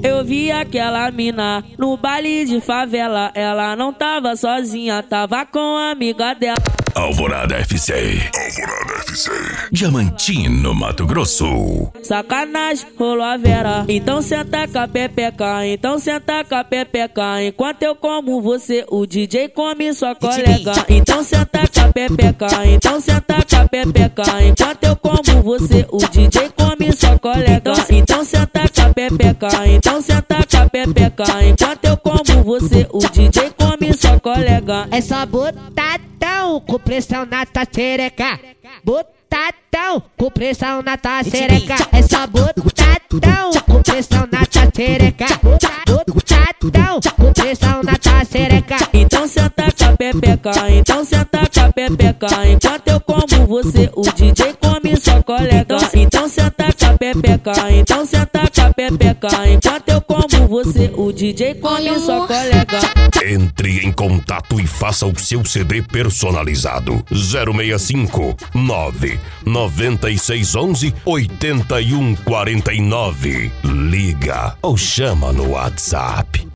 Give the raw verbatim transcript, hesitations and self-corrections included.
Eu vi aquela mina no baile de favela. Ela não tava sozinha, tava com a amiga dela. Alvorada F C. Alvorada F C. Diamantino, Mato Grosso. Sacanagem, rolou a vera. Então senta com a pepeca, então senta com a pepeca. Enquanto eu como você, o D J come sua colega. Então senta com a pepeca, então senta com a pepeca. Enquanto eu como você, o D J come sua colega. Então senta com a pepeca, então senta com a pepeca. Enquanto eu como você, o D J come sua colega. É só botadão com pressão na tua xereca. Botadão com pressão na tua xereca. É só botadão com pressão na tua xereca. Botadão com pressão na tua xereca. Então senta com a pepeca, então senta com a pepeca. Enquanto eu como você, o D J come sua colega. Então senta com a pepeca, então senta com a pepeca. Enquanto eu como você, o D J come sua colega. Entre em contato e faça o seu C D personalizado. zero seis cinco nove nove seis um um oito um quatro nove. Liga ou chama no WhatsApp.